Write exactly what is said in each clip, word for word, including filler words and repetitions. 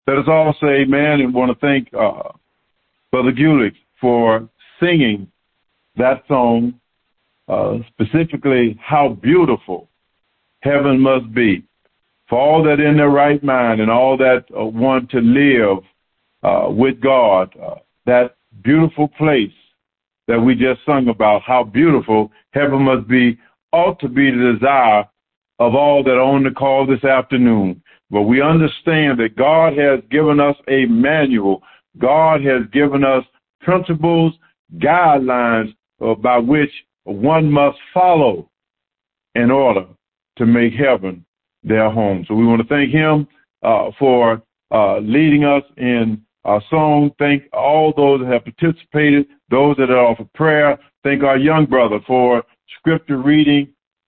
Let us all say amen, and want to thank uh, Brother Gulick for singing that song, uh, specifically How Beautiful Heaven Must Be. For all that in their right mind and all that uh, want to live uh, with God, uh, that beautiful place that we just sung about, how beautiful heaven must be, ought to be the desire of all that are on the call this afternoon. But we understand that God has given us a manual. God has given us principles, guidelines uh, by which one must follow in order to make heaven their home. So we want to thank him uh, for uh, leading us in our song. Thank all those that have participated, those that are offered prayer. Thank our young brother for scripture reading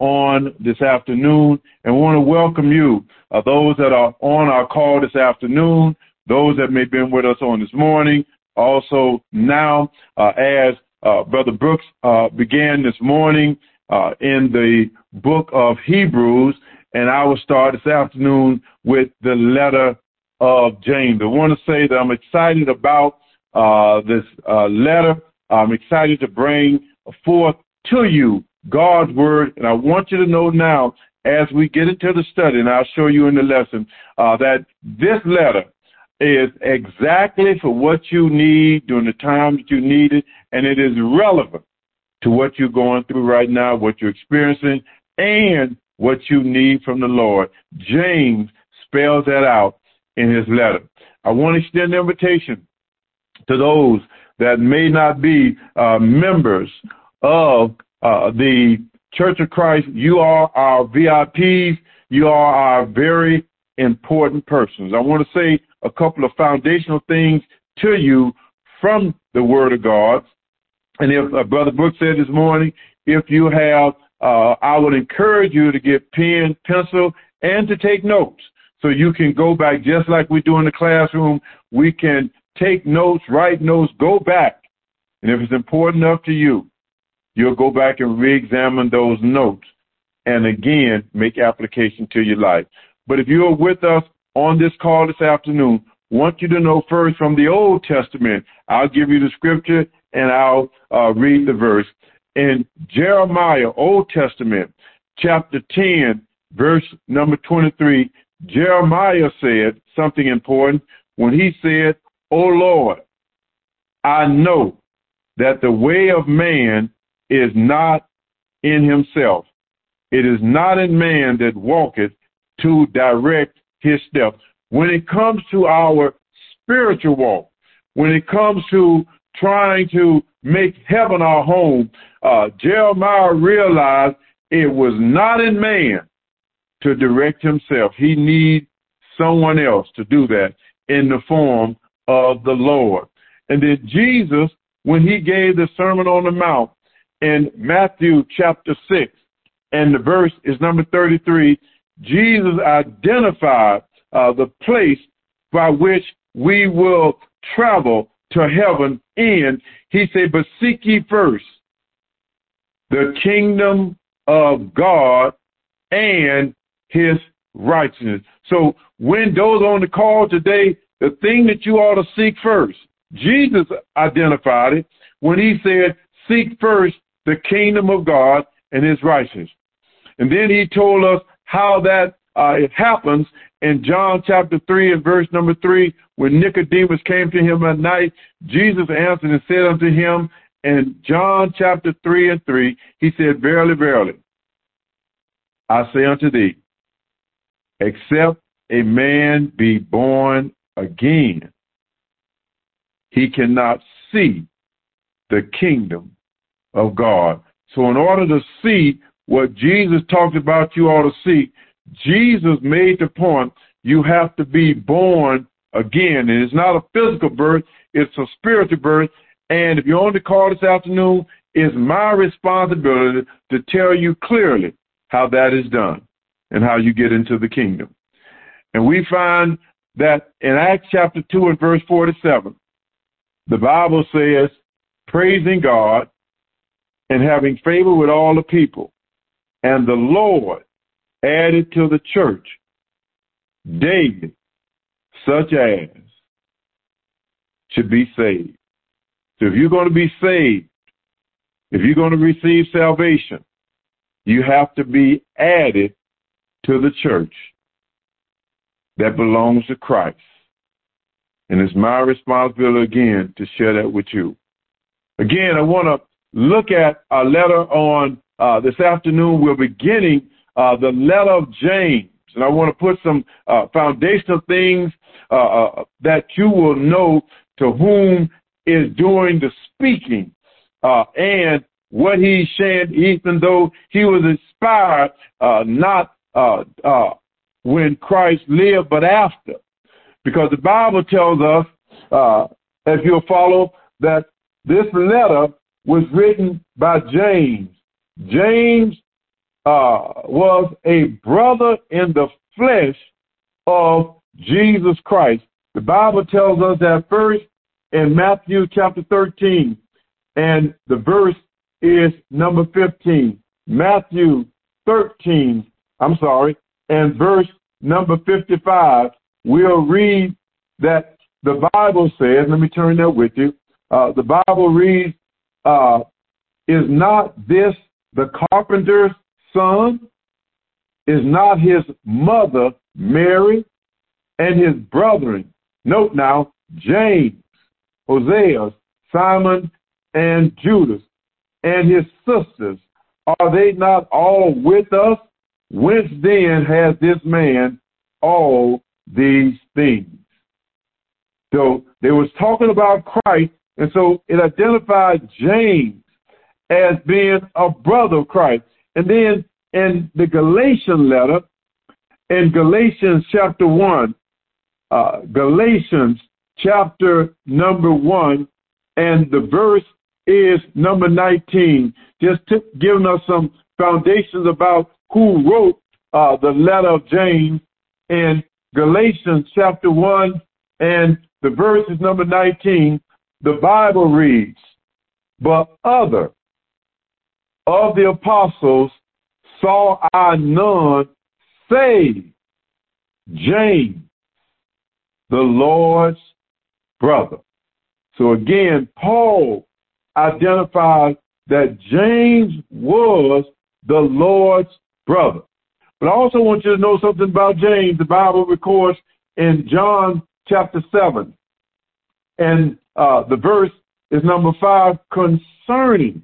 on this afternoon, and we want to welcome you, uh, those that are on our call this afternoon, those that may have been with us on this morning, also now, uh, as uh, Brother Brooks uh, began this morning uh, in the book of Hebrews, and I will start this afternoon with the letter of James. I want to say that I'm excited about uh, this uh, letter. I'm excited to bring forth to you God's word, and I want you to know now, as we get into the study, and I'll show you in the lesson, uh, that this letter is exactly for what you need during the time that you need it, and it is relevant to what you're going through right now, what you're experiencing, and what you need from the Lord. James spells that out in his letter. I want to extend an invitation to those that may not be uh, members of Uh, the Church of Christ. You are our V I Ps. You are our very important persons. I want to say a couple of foundational things to you from the Word of God. And if uh, Brother Brooks said this morning, if you have, uh, I would encourage you to get pen, pencil, and to take notes. So you can go back just like we do in the classroom. We can take notes, write notes, go back. And if it's important enough to you, you'll go back and re-examine those notes and, again, make application to your life. But if you're with us on this call this afternoon, I want you to know first from the Old Testament. I'll give you the scripture and I'll uh, read the verse. In Jeremiah, Old Testament, chapter ten, verse number twenty-three, Jeremiah said something important when he said, "O Lord, I know that the way of man is not in himself. It is not in man that walketh to direct his steps." When it comes to our spiritual walk, when it comes to trying to make heaven our home, uh, Jeremiah realized it was not in man to direct himself. He needs someone else to do that in the form of the Lord. And then Jesus, when he gave the Sermon on the Mount, in Matthew chapter six, and the verse is number thirty-three, Jesus identified uh, the place by which we will travel to heaven in. He said, "But seek ye first the kingdom of God and his righteousness." So when those on the call today, the thing that you ought to seek first, Jesus identified it when he said, "Seek first the kingdom of God and his righteousness." And then he told us how that uh, it happens in John chapter three and verse number three, when Nicodemus came to him at night. Jesus answered and said unto him in John chapter three and three, he said, "Verily, verily, I say unto thee, except a man be born again, he cannot see the kingdom of God." So in order to see what Jesus talked about you ought to see, Jesus made the point you have to be born again. And it's not a physical birth, it's a spiritual birth. And if you're on the call this afternoon, it's my responsibility to tell you clearly how that is done and how you get into the kingdom. And we find that in Acts chapter two and verse forty-seven, the Bible says, praising God and having favor with all the people, and the Lord added to the church daily such as should be saved. So if you're going to be saved, if you're going to receive salvation, you have to be added to the church that belongs to Christ. And it's my responsibility again to share that with you. Again, I want to look at a letter on uh, this afternoon. We're beginning uh, the letter of James. And I want to put some uh, foundational things uh, uh, that you will know to whom is doing the speaking uh, and what he's sharing, even though he was inspired uh, not uh, uh, when Christ lived, but after. Because the Bible tells us, uh, if you'll follow, that this letter was written by James. James uh, was a brother in the flesh of Jesus Christ. The Bible tells us that first in Matthew chapter thirteen, and the verse is number fifteen. Matthew thirteen, I'm sorry, and verse number fifty-five, we'll read that the Bible says, let me turn that with you, uh, the Bible reads, uh, is not this the carpenter's son? Is not his mother Mary and his brethren? Note now, James, Hosea, Simon, and Judas, and his sisters, are they not all with us? Whence then has this man all these things? So they was talking about Christ, and so it identified James as being a brother of Christ. And then in the Galatian letter, in Galatians chapter one, uh, Galatians chapter number one, and the verse is number nineteen, just to, giving us some foundations about who wrote uh, the letter of James. In Galatians chapter one, and the verse is number nineteen, the Bible reads, but other of the apostles saw I none save James, the Lord's brother. So again, Paul identified that James was the Lord's brother. But I also want you to know something about James. The Bible records in John chapter seven, and uh, the verse is number five, concerning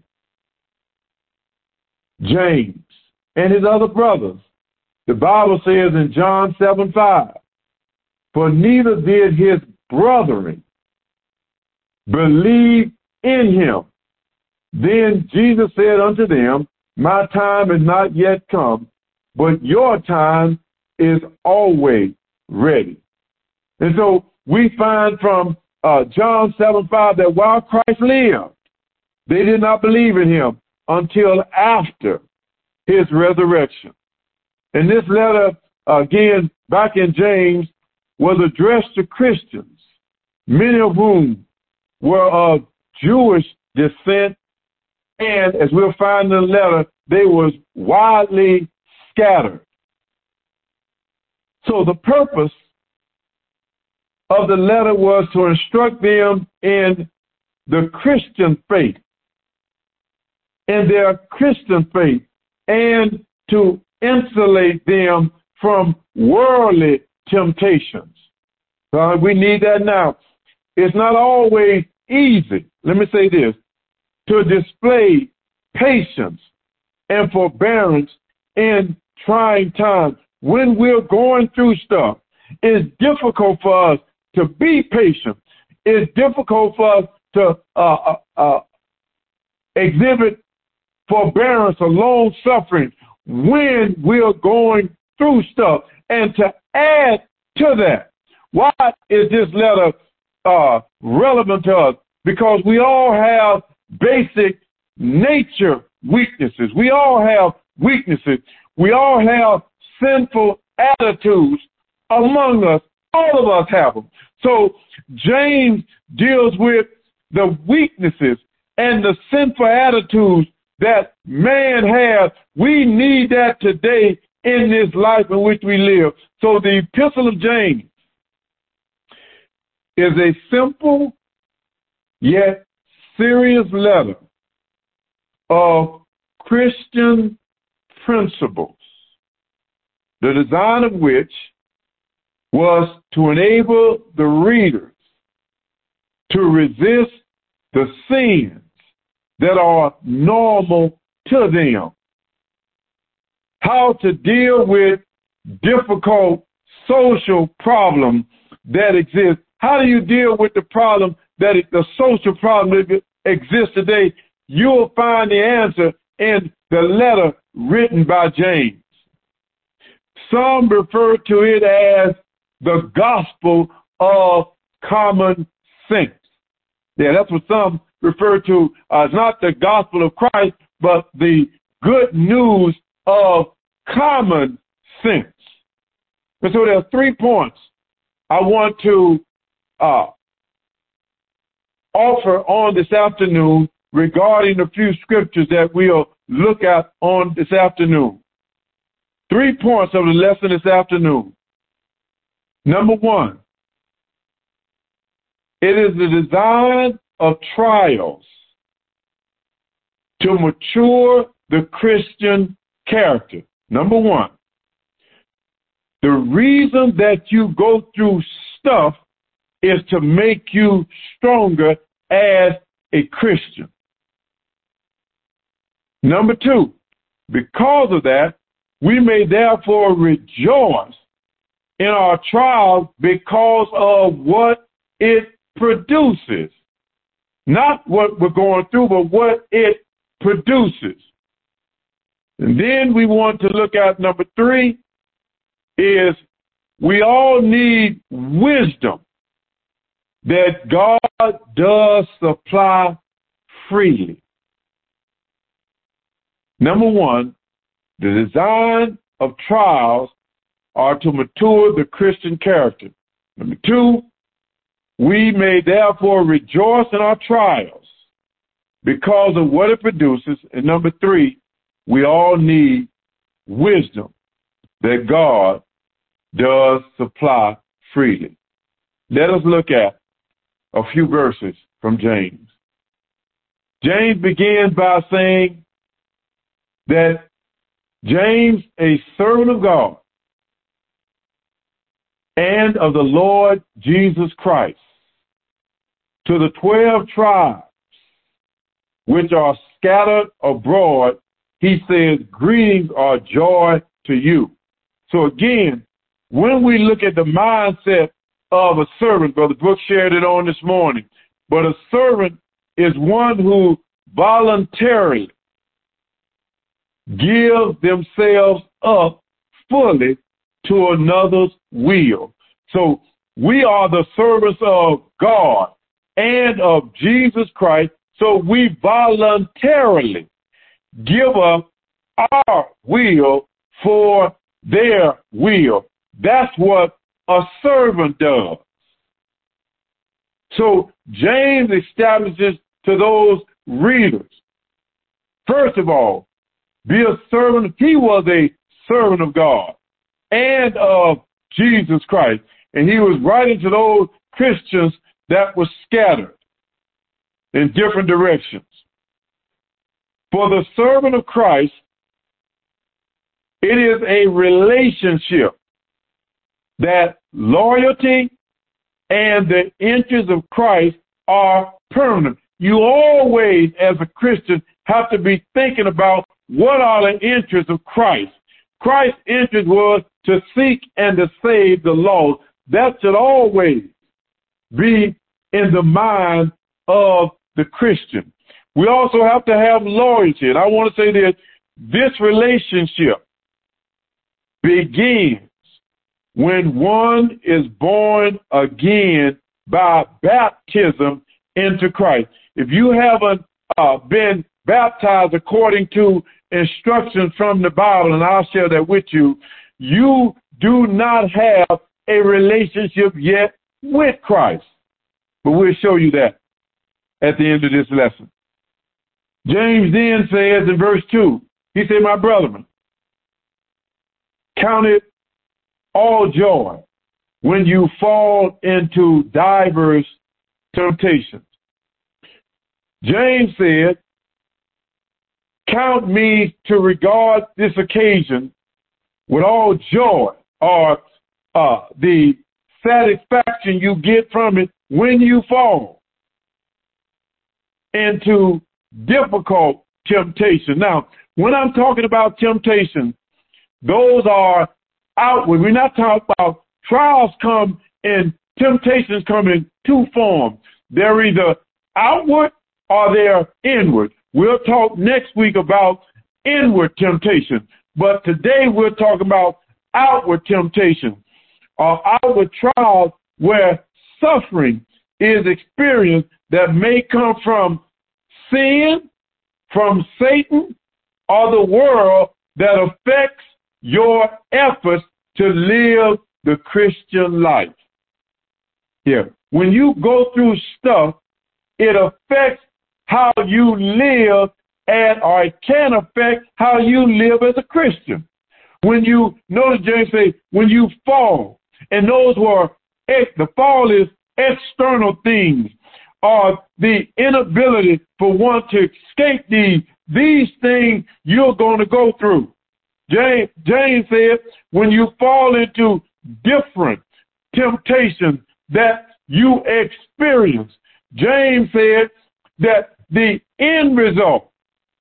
James and his other brothers. The Bible says in John seven five, for neither did his brethren believe in him. Then Jesus said unto them, my time is not yet come, but your time is always ready. And so we find from uh, John seven five that while Christ lived, they did not believe in him until after his resurrection. And this letter, uh, again, back in James, was addressed to Christians, many of whom were of Jewish descent, and as we'll find in the letter, they was widely scattered. So the purpose of the letter was to instruct them in the Christian faith, in their Christian faith, and to insulate them from worldly temptations. Uh, we need that now. It's not always easy, let me say this, to display patience and forbearance in trying times. When we're going through stuff, it's difficult for us to be patient. It's difficult for us to uh, uh, uh, exhibit forbearance or long suffering when we're going through stuff. And to add to that, why is this letter uh, relevant to us? Because we all have basic nature weaknesses. We all have weaknesses. We all have sinful attitudes among us. All of us have them. So James deals with the weaknesses and the sinful attitudes that man has. We need that today in this life in which we live. So the Epistle of James is a simple yet serious letter of Christian principles, the design of which was to enable the readers to resist the sins that are normal to them, how to deal with difficult social problems that exist. How do you deal with the problem that it, the social problem that exists today? You'll find the answer in the letter written by James. Some refer to it as the gospel of common sense. Yeah, that's what some refer to as not the gospel of Christ, but the good news of common sense. And so there are three points I want to uh, offer on this afternoon regarding a few scriptures that we'll look at on this afternoon. Three points of the lesson this afternoon. Number one, it is the design of trials to mature the Christian character. Number one, the reason that you go through stuff is to make you stronger as a Christian. Number two, because of that, we may therefore rejoice in our trials because of what it produces. Not what we're going through, but what it produces. And then we want to look at number three is we all need wisdom that God does supply freely. Number one, the design of trials are to mature the Christian character. Number two, we may therefore rejoice in our trials because of what it produces. And number three, we all need wisdom that God does supply freely. Let us look at a few verses from James. James begins by saying that James, a servant of God and of the Lord Jesus Christ, to the twelve tribes which are scattered abroad, he says, greetings or joy to you. So again, when we look at the mindset of a servant, Brother Brooks shared it on this morning, but a servant is one who voluntarily gives themselves up fully to another's will. So we are the servants of God and of Jesus Christ, so we voluntarily give up our will for their will. That's what a servant does. So James establishes to those readers, first of all, be a servant. He was a servant of God and of Jesus Christ. And he was writing to those Christians that were scattered in different directions. For the servant of Christ, it is a relationship that loyalty and the interests of Christ are permanent. You always, as a Christian, have to be thinking about what are the interests of Christ. Christ's interest was to seek and to save the lost. That should always be in the mind of the Christian. We also have to have loyalty. And I want to say that this relationship begins when one is born again by baptism into Christ. If you haven't uh, been baptized according to instructions from the Bible, and I'll share that with you, you do not have a relationship yet with Christ. But we'll show you that at the end of this lesson. James then says in verse two, he said, my brethren, count it all joy when you fall into divers temptations. James said, count me to regard this occasion with all joy, or uh, the satisfaction you get from it when you fall into difficult temptation. Now, when I'm talking about temptation, those are outward. We're not talking about trials come in, temptations come in two forms. They're either outward or they're inward. We'll talk next week about inward temptation, but today we're talking about outward temptation, or outward trials where suffering is experienced that may come from sin, from Satan, or the world that affects your efforts to live the Christian life. Here, when you go through stuff, it affects how you live, and or it can affect how you live as a Christian. When you notice James say, when you fall, and those were the fall is external things, or the inability for one to escape these these things you're going to go through. James, James said, when you fall into different temptations that you experience, James said that the end result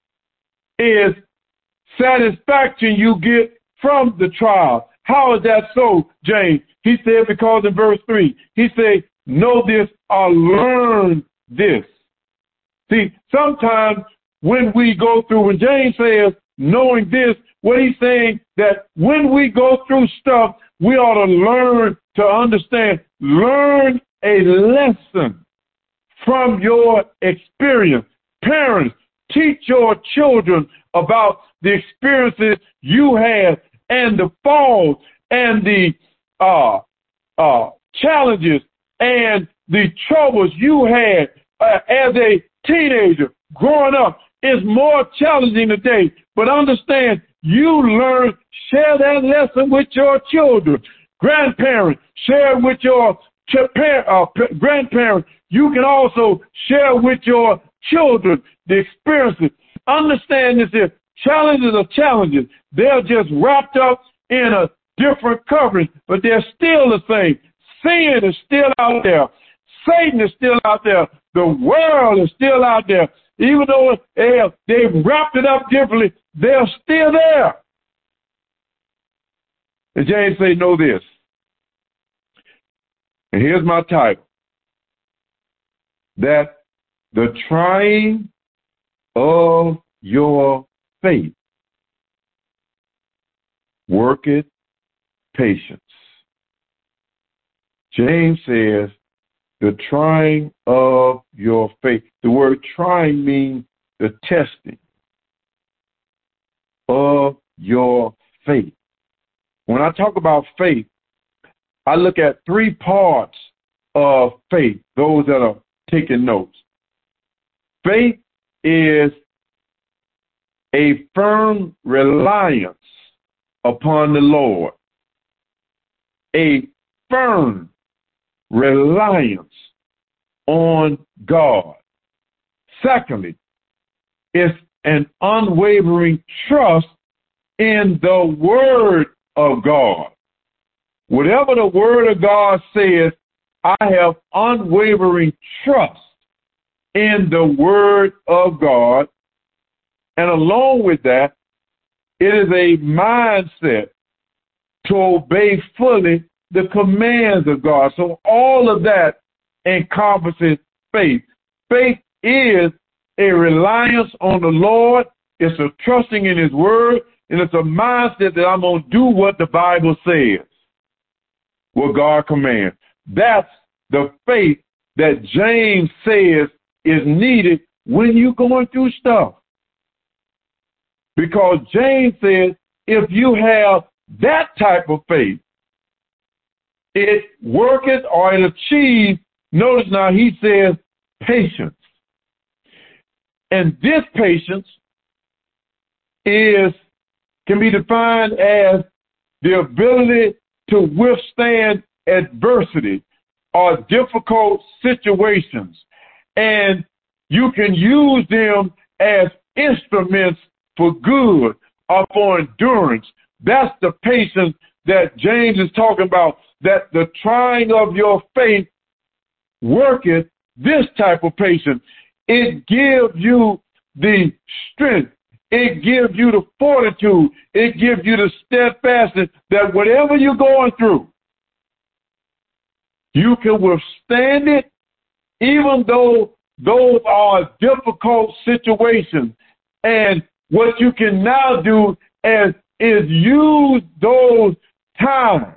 is satisfaction you get from the trial. How is that so, James? He said, because in verse three, he said, know this or learn this. See, sometimes when we go through, when James says, knowing this, what he's saying that when we go through stuff, we ought to learn to understand, learn a lesson from your experience. Parents, teach your children about the experiences you had and the falls and the uh, uh, challenges and the troubles you had uh, as a teenager growing up. Is more challenging today, but understand you learn, share that lesson with your children. Grandparents, share with your uh, grandparents. You can also share with your children the experiences. Understand this here. Challenges are challenges. They're just wrapped up in a different covering, but they're still the same. Sin is still out there. Satan is still out there. The world is still out there. Even though they have, they've wrapped it up differently, they're still there. And James say, know this. And here's my title. That the trying of your faith worketh patience. James says, the trying of your faith. The word trying means the testing of your faith. When I talk about faith, I look at three parts of faith, those that are taking notes. Faith is a firm reliance upon the Lord. A firm reliance on God. Secondly, it's an unwavering trust in the Word of God. Whatever the Word of God says, I have unwavering trust in the Word of God. And along with that, it is a mindset to obey fully the commands of God. So all of that encompasses faith. Faith is a reliance on the Lord. It's a trusting in His Word. And it's a mindset that I'm going to do what the Bible says, what God commands. That's the faith that James says is needed when you're going through stuff. Because James says if you have that type of faith, it worketh or it achieves, notice now he says patience. And this patience is can be defined as the ability to withstand adversity or difficult situations, and you can use them as instruments for good or for endurance. That's the patience that James is talking about, that the trying of your faith worketh this type of patience. It gives you the strength. It gives you the fortitude. It gives you the steadfastness that whatever you're going through, you can withstand it, even though those are difficult situations. And what you can now do is, is use those times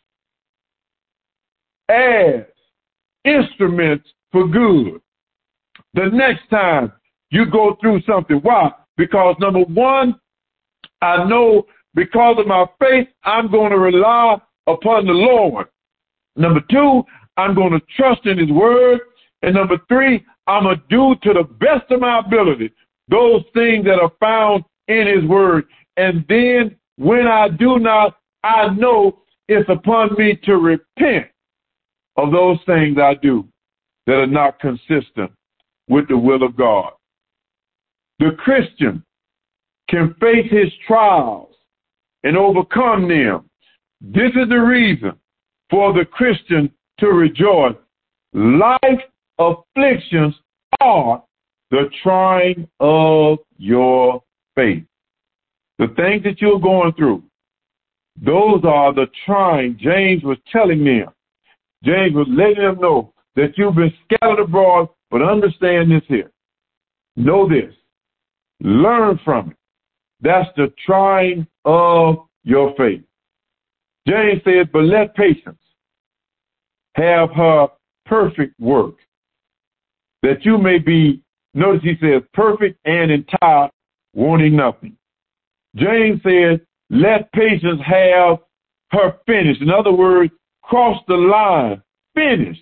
as instruments for good. The next time you go through something. Why? Because number one, I know because of my faith, I'm going to rely upon the Lord. Number two, I'm going to trust in his word. And number three, I'm going to do to the best of my ability those things that are found in his word. And then when I do not, I know it's upon me to repent of those things I do that are not consistent with the will of God. The Christian can face his trials and overcome them. This is the reason for the Christian to rejoice. Life afflictions are the trying of your faith. The things that you're going through, those are the trying. James was telling them. James was letting them know that you've been scattered abroad, but understand this here. Know this. Learn from it. That's the trying of your faith. James said, but let patience have her perfect work, that you may be, notice he says, perfect and entire, wanting nothing. James said, let patience have her finish. In other words, cross the line, finish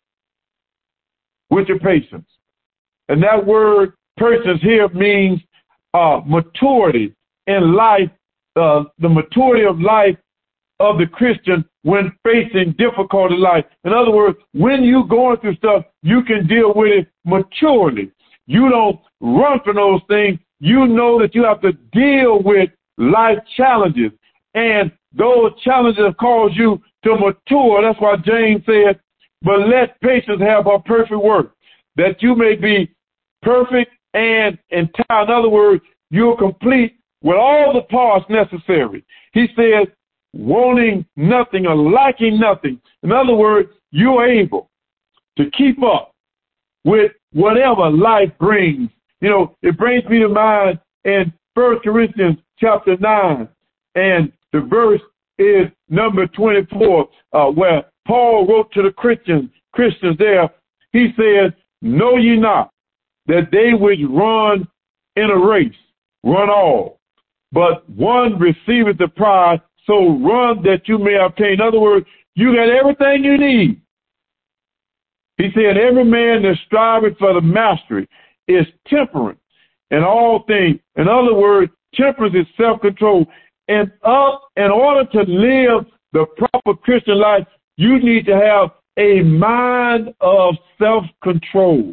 with your patience. And that word patience here means uh, maturity in life, uh, the maturity of life of the Christian when facing difficult in life. In other words, when you're going through stuff, you can deal with it maturely. You don't run from those things. You know that you have to deal with life challenges, and those challenges have caused you to mature. That's why James said, but let patience have her perfect work, that you may be perfect and entire. In other words, you're complete with all the parts necessary. He says, wanting nothing or lacking nothing. In other words, you're able to keep up with whatever life brings. You know, it brings me to mind in First Corinthians chapter nine, and the verse is number twenty-four, uh, where Paul wrote to the Christians, Christians there. He says, know ye not that they which run in a race run all, but one receiveth the prize, so run that you may obtain. In other words, you got everything you need. He said, every man that striveth for the mastery is temperate in all things. In other words, temperance is self-control. And up, in order to live the proper Christian life, you need to have a mind of self-control.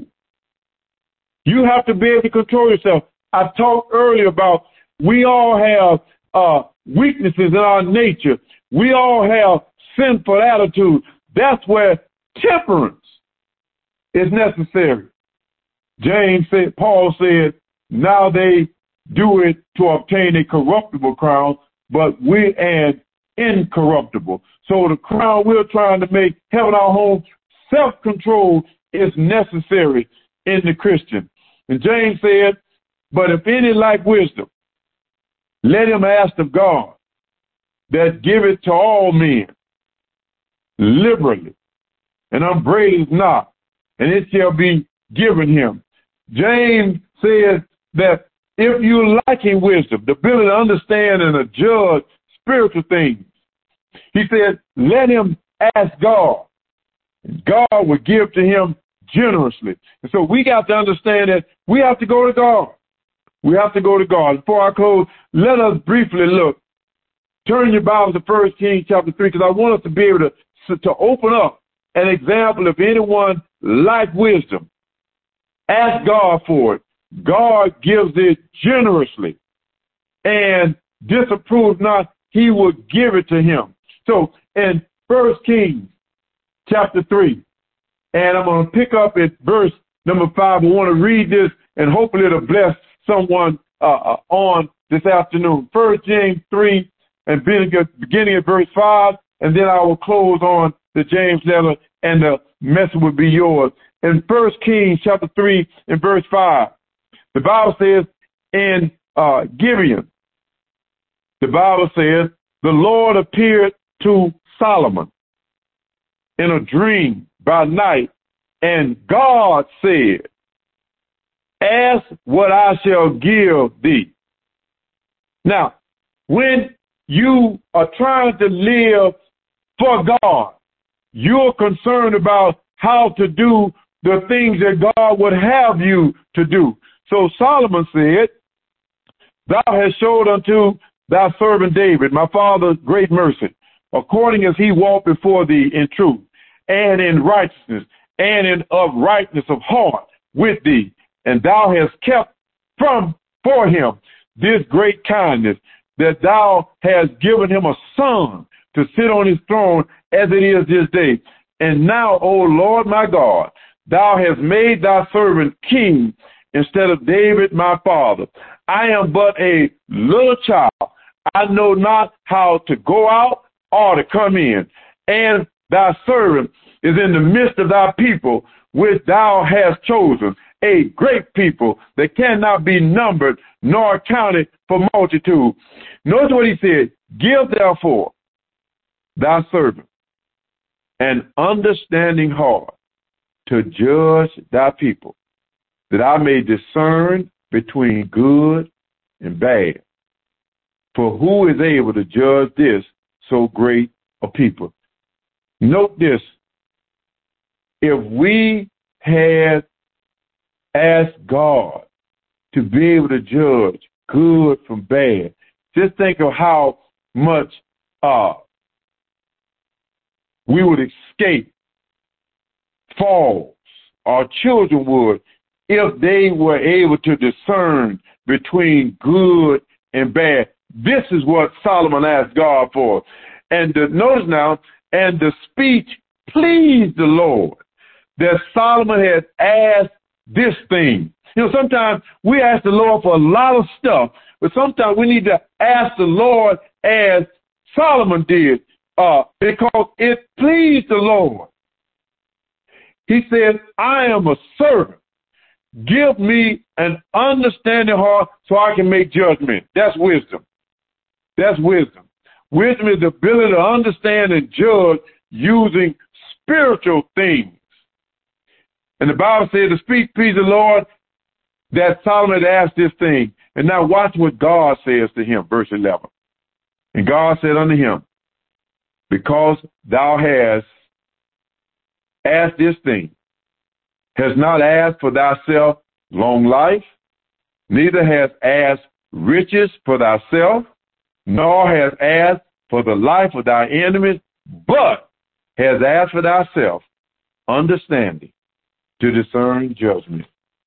You have to be able to control yourself. I talked earlier about we all have uh, weaknesses in our nature. We all have sinful attitudes. That's where temperance is necessary. James said, Paul said, now they do it to obtain a corruptible crown, but we an incorruptible. So the crown we're trying to make heaven our home, self-control is necessary in the Christian. And James said, but if any lack wisdom, let him ask of God, that giveth to all men liberally, and upbraideth not, and it shall be given him. James says that if you lacking wisdom, the ability to understand and to judge spiritual things, he said, let him ask God. God will give to him generously. And so we got to understand that we have to go to God. We have to go to God. Before I close, let us briefly look. Turn your Bibles to First Kings chapter three, because I want us to be able to to open up an example of anyone like wisdom, ask God for it. God gives it generously, and disapproves not, he will give it to him. So in First Kings chapter three, and I'm going to pick up at verse number five. I want to read this, and hopefully it'll bless someone uh, on this afternoon. First James three, and beginning at verse five, and then I will close on the James letter, and the message will be yours. In First Kings chapter three and verse five, the Bible says, in uh, Gibeon, the Bible says, the Lord appeared to Solomon in a dream by night, and God said, ask what I shall give thee. Now, when you are trying to live for God, you're concerned about how to do the things that God would have you to do. So Solomon said, thou hast showed unto thy servant David, my father, great mercy, according as he walked before thee in truth, and in righteousness, and in uprightness of heart with thee. And thou hast kept from for him this great kindness, that thou hast given him a son to sit on his throne as it is this day. And now, O Lord my God, thou hast made thy servant king instead of David my father. I am but a little child. I know not how to go out or to come in. And thy servant is in the midst of thy people, which thou hast chosen, a great people that cannot be numbered nor counted for multitude. Notice what he said, give therefore thy servant an understanding heart to judge thy people, that I may discern between good and bad. For who is able to judge this so great a people? Note this. If we had asked God to be able to judge good from bad, just think of how much uh, we would escape falls. Our children would, if they were able to discern between good and bad. This is what Solomon asked God for. And the, notice now, and the speech pleased the Lord, that Solomon had asked this thing. You know, sometimes we ask the Lord for a lot of stuff, but sometimes we need to ask the Lord as Solomon did, uh, because it pleased the Lord. He said, I am a servant. Give me an understanding heart so I can make judgment. That's wisdom. That's wisdom. Wisdom is the ability to understand and judge using spiritual things. And the Bible says to speak peace the Lord, that Solomon had asked this thing. And now watch what God says to him, verse eleven. And God said unto him, because thou hast asked this thing, hast not asked for thyself long life, neither hast asked riches for thyself, nor hast asked for the life of thy enemies, but hast asked for thyself understanding to discern judgment.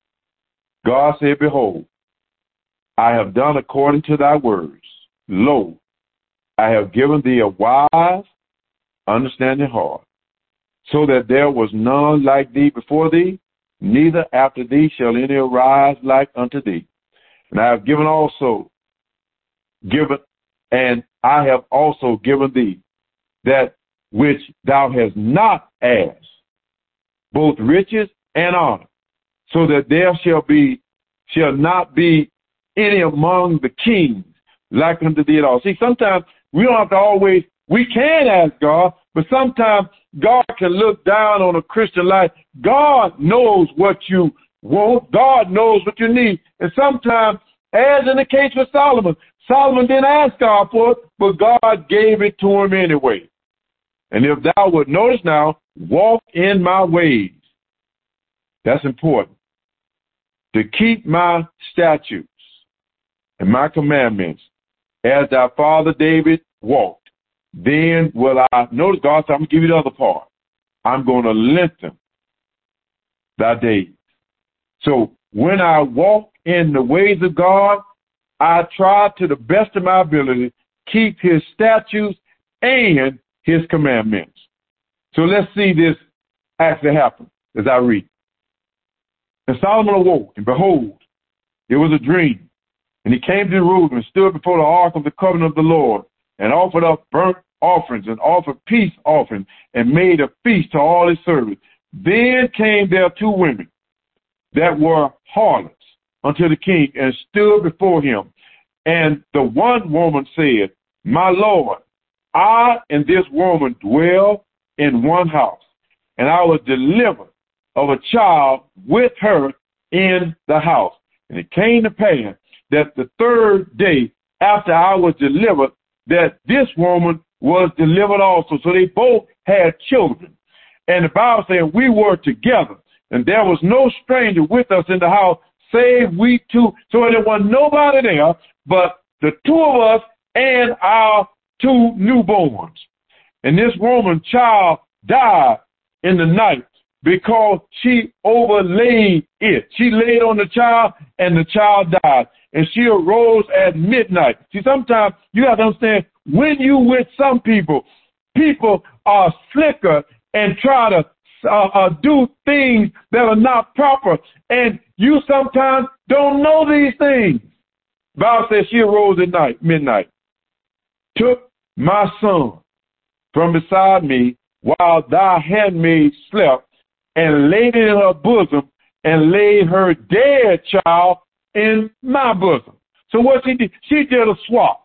God said, behold, I have done according to thy words. Lo, I have given thee a wise, understanding heart, so that there was none like thee before thee, neither after thee shall any arise like unto thee. And I have given also, given, and I have also given thee that which thou hast not asked, both riches and honor, so that there shall be, shall not be any among the kings like unto thee at all. See, sometimes we don't have to always, we can ask God, but sometimes God can look down on a Christian life. God knows what you want. God knows what you need. And sometimes, as in the case with Solomon, Solomon didn't ask God for it, but God gave it to him anyway. And if thou would, notice now, walk in my ways. That's important. To keep my statutes and my commandments as thy father David walked, then will I, notice God said, I'm going to give you the other part. I'm going to lengthen thy days. So when I walk in the ways of God, I try to the best of my ability keep his statutes and his commandments. So let's see this actually happen as I read. And Solomon awoke, and behold, it was a dream. And he came to Jerusalem and stood before the ark of the covenant of the Lord, and offered up burnt offerings and offered peace offerings, and made a feast to all his servants. Then came there two women that were harlots unto the king, and stood before him. And the one woman said, My Lord, I and this woman dwell in one house, and I was delivered of a child with her in the house. And it came to pass that the third day after I was delivered, that this woman was delivered also. So they both had children. And the Bible said we were together, and there was no stranger with us in the house, save we two. So there was nobody there but the two of us and our two newborns. And this woman's child died in the night because she overlaid it. She laid on the child, and the child died. And she arose at midnight. See, sometimes you have to understand, when you with some people, people are slicker and try to uh, uh, do things that are not proper. And you sometimes don't know these things. The Bible says she arose at night, midnight, took my son from beside me while thy handmaid slept, and laid it in her bosom, and laid her dead child in my bosom. So what she did, she did a swap.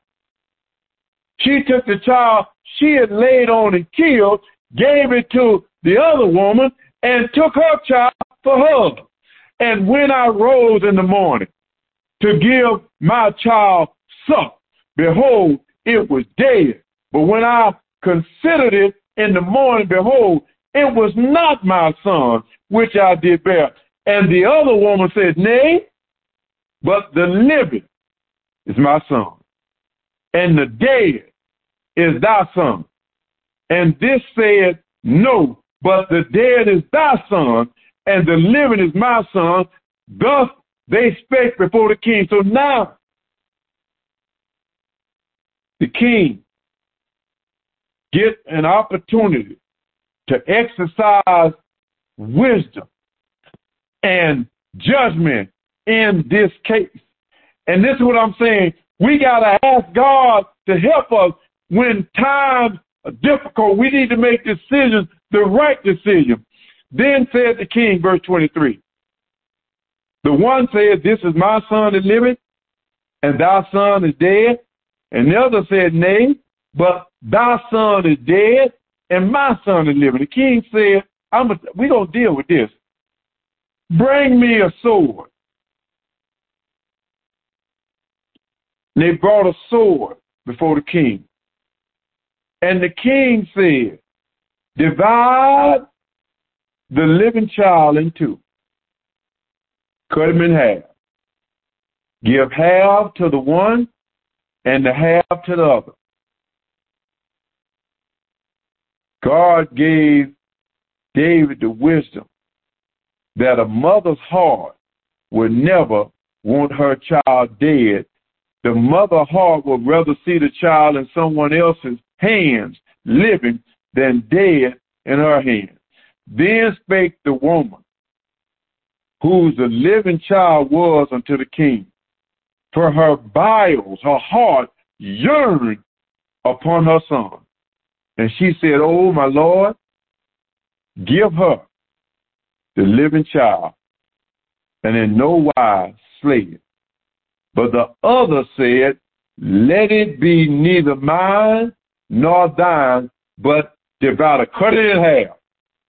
She took the child she had laid on and killed, gave it to the other woman, and took her child for her. And when I rose in the morning to give my child suck, behold, it was dead. But when I considered it in the morning, behold, it was not my son, which I did bear. And the other woman said, Nay, but the living is my son, and the dead is thy son. And this said, No, but the dead is thy son, and the living is my son. Thus they spake before the king. So now the king get an opportunity to exercise wisdom and judgment in this case. And this is what I'm saying. We got to ask God to help us when times are difficult. We need to make decisions, the right decision. Then said the king, verse twenty-three, the one said, This is my son that liveth, and thy son is dead. And the other said, Nay, but thy son is dead, and my son is living. The king said, I'm a, we're going to deal with this. Bring me a sword. And they brought a sword before the king. And the king said, Divide the living child in two. Cut him in half. Give half to the one and the half to the other. God gave David the wisdom that a mother's heart would never want her child dead. The mother's heart would rather see the child in someone else's hands living than dead in her hands. Then spake the woman, whose the living child was, unto the king. For her bowels, her heart yearned upon her son. And she said, Oh, my Lord, give her the living child, and in no wise slay it. But the other said, Let it be neither mine nor thine, but divide it, cut it in half.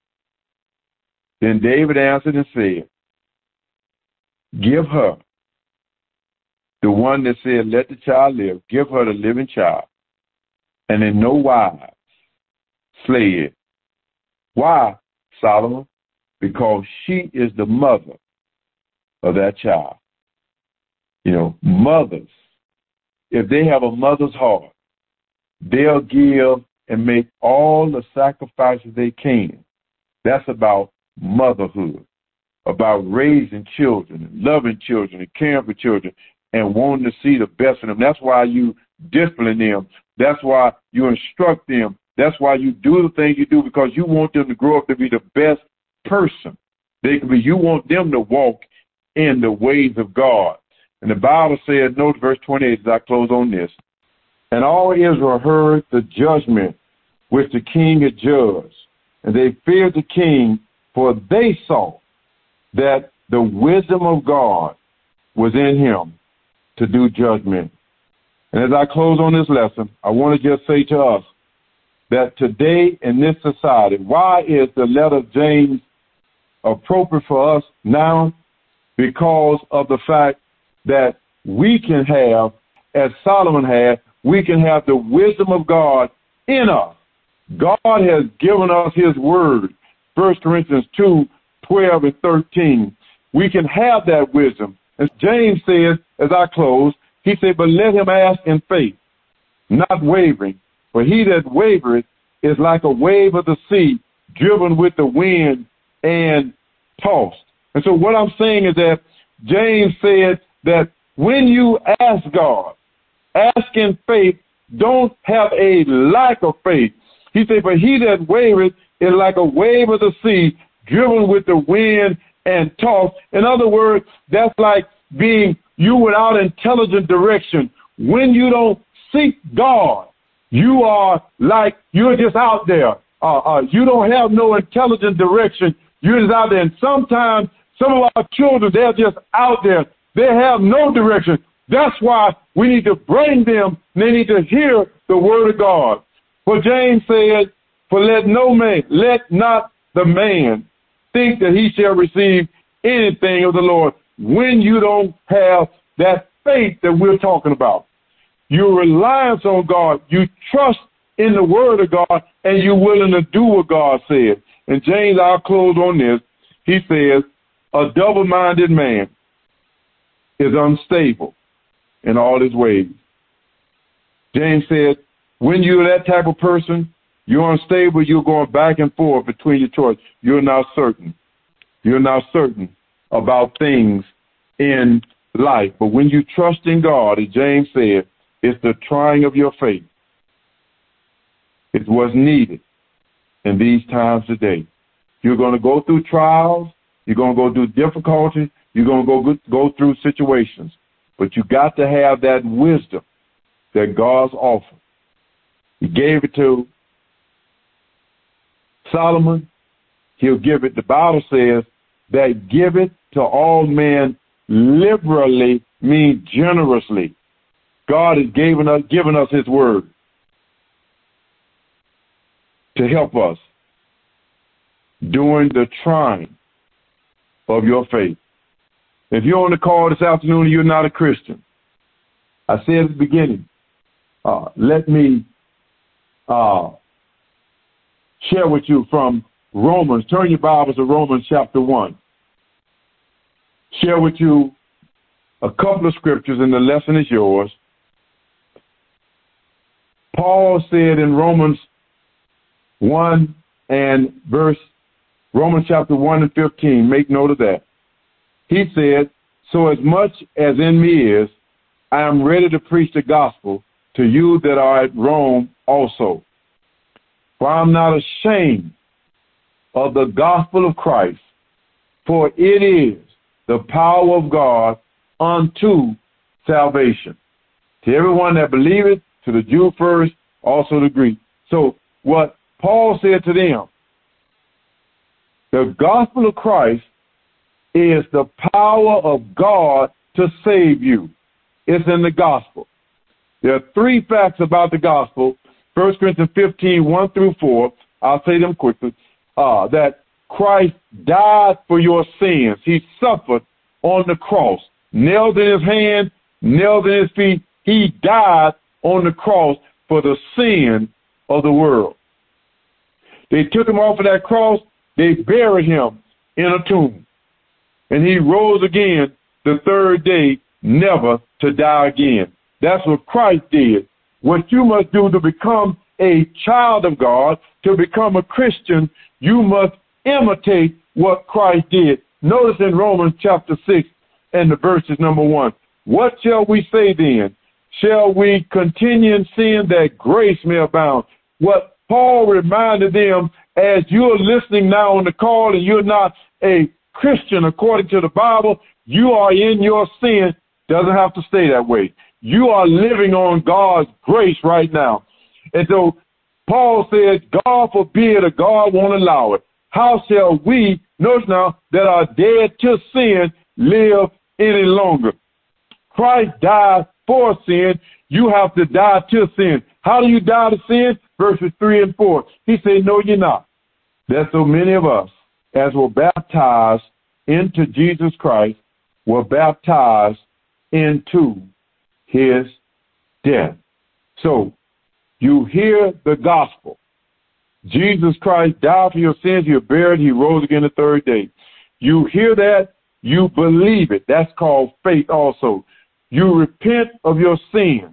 Then David answered and said, Give her, the one that said, Let the child live, give her the living child, and in no wise slay it. Why, Solomon? Because she is the mother of that child. You know, mothers, if they have a mother's heart, they'll give and make all the sacrifices they can. That's about motherhood, about raising children and loving children and caring for children and wanting to see the best in them. That's why you discipline them. That's why you instruct them. That's why you do the things you do, because you want them to grow up to be the best person they can be. You want them to walk in the ways of God. And the Bible says, note verse twenty-eight as I close on this, and all Israel heard the judgment which the king had judged, and they feared the king, for they saw that the wisdom of God was in him to do judgment. And as I close on this lesson, I want to just say to us that today in this society, why is the letter of James appropriate for us now? Because of the fact that we can have, as Solomon had, we can have the wisdom of God in us. God has given us his word. First Corinthians two, twelve and thirteen. We can have that wisdom. As James says, as I close, he said, but let him ask in faith, not wavering. For he that wavereth is like a wave of the sea, driven with the wind and tossed. And so what I'm saying is that James said that when you ask God, ask in faith, don't have a lack of faith. He said, but he that wavereth is like a wave of the sea, driven with the wind and tossed. In other words, that's like being you without intelligent direction. When you don't seek God, you are like you're just out there. Uh, uh, you don't have no intelligent direction. You're just out there. And sometimes some of our children, they're just out there. They have no direction. That's why we need to bring them. They need to hear the word of God. For James said, for let no man, let not the man think that he shall receive anything of the Lord when you don't have that faith that we're talking about. Your reliance on God, you trust in the word of God, and you're willing to do what God said. And James, I'll close on this. He says, a double-minded man is unstable in all his ways. James said, when you're that type of person, you're unstable, you're going back and forth between your choice. You're not certain. You're not certain about things in life. But when you trust in God, as James said, it's the trying of your faith. It's what's needed in these times today. You're going to go through trials. You're going to go through difficulties. You're going to go, go through situations. But you got to have that wisdom that God's offered. He gave it to Solomon. He'll give it. The Bible says that give it to all men liberally means generously. God has given us, given us his word to help us during the trying of your faith. If you're on the call this afternoon and you're not a Christian, I said at the beginning, uh, let me uh, share with you from Romans. Turn your Bibles to Romans chapter one. Share with you a couple of scriptures, and the lesson is yours. Paul said in Romans one and verse, Romans chapter one and fifteen, make note of that. He said, so as much as in me is, I am ready to preach the gospel to you that are at Rome also. For I am not ashamed of the gospel of Christ, for it is the power of God unto salvation. To everyone that believeth, to the Jew first, also the Greek. So what Paul said to them, the gospel of Christ is the power of God to save you. It's in the gospel. There are three facts about the gospel. First Corinthians fifteen, one through four. I'll say them quickly. Uh, that Christ died for your sins. He suffered on the cross. Nailed in his hand, nailed in his feet. He died on the cross for the sin of the world. They took him off of that cross. They buried him in a tomb. And he rose again the third day, never to die again. That's what Christ did. what you must do to become a child of God, to become a Christian, you must imitate what Christ did. Notice in Romans chapter six and the verses number one. What shall we say then? Shall we continue in sin that grace may abound? What Paul reminded them, as you're listening now on the call and you're not a Christian according to the Bible, you are in your sin. Doesn't have to stay that way. You are living on God's grace right now. And so Paul said, God forbid or God won't allow it. How shall we, notice now, that are dead to sin, live any longer? Christ died for sin. You have to die to sin. How do you die to sin? Verses three and four. He said, no, you're not. That so many of us, as were baptized into Jesus Christ, were baptized into his death. So you hear the gospel. Jesus Christ died for your sins. He was buried. He rose again the third day. You hear that. You believe it. That's called faith also. You repent of your sins.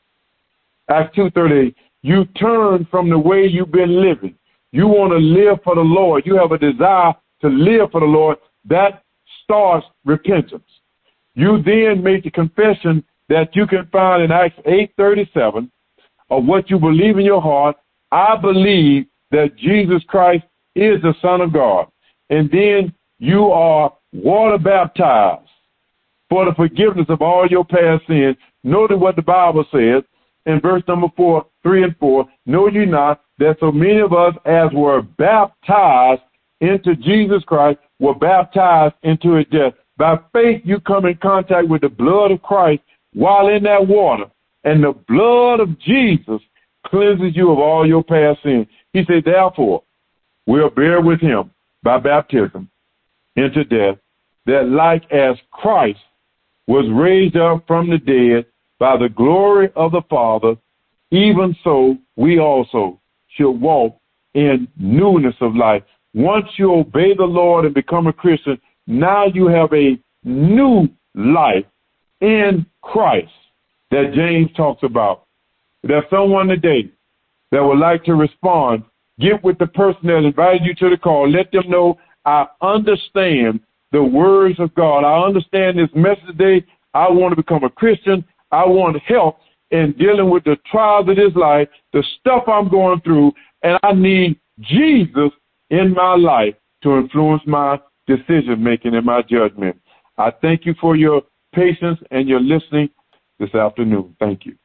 Acts two thirty-eight. You turn from the way you've been living. You want to live for the Lord. You have a desire to live for the Lord. That starts repentance. You then make the confession that you can find in Acts eight thirty-seven of what you believe in your heart. I believe that Jesus Christ is the Son of God. And then you are water baptized for the forgiveness of all your past sins. Notice what the Bible says in verse number four, three and four. Know you not that so many of us as were baptized into Jesus Christ were baptized into his death. By faith you come in contact with the blood of Christ while in that water. And the blood of Jesus cleanses you of all your past sins. He said, therefore, we'll bear with him by baptism into death, that like as Christ was raised up from the dead by the glory of the Father, even so we also should walk in newness of life. Once you obey the Lord and become a Christian, now you have a new life in Christ that James talks about. There's someone today that would like to respond. Get with the person that invited you to the call. Let them know I understand the words of God. I understand this message today. I want to become a Christian. I want help in dealing with the trials of this life, the stuff I'm going through, and I need Jesus in my life to influence my decision-making and my judgment. I thank you for your patience and your listening this afternoon. Thank you.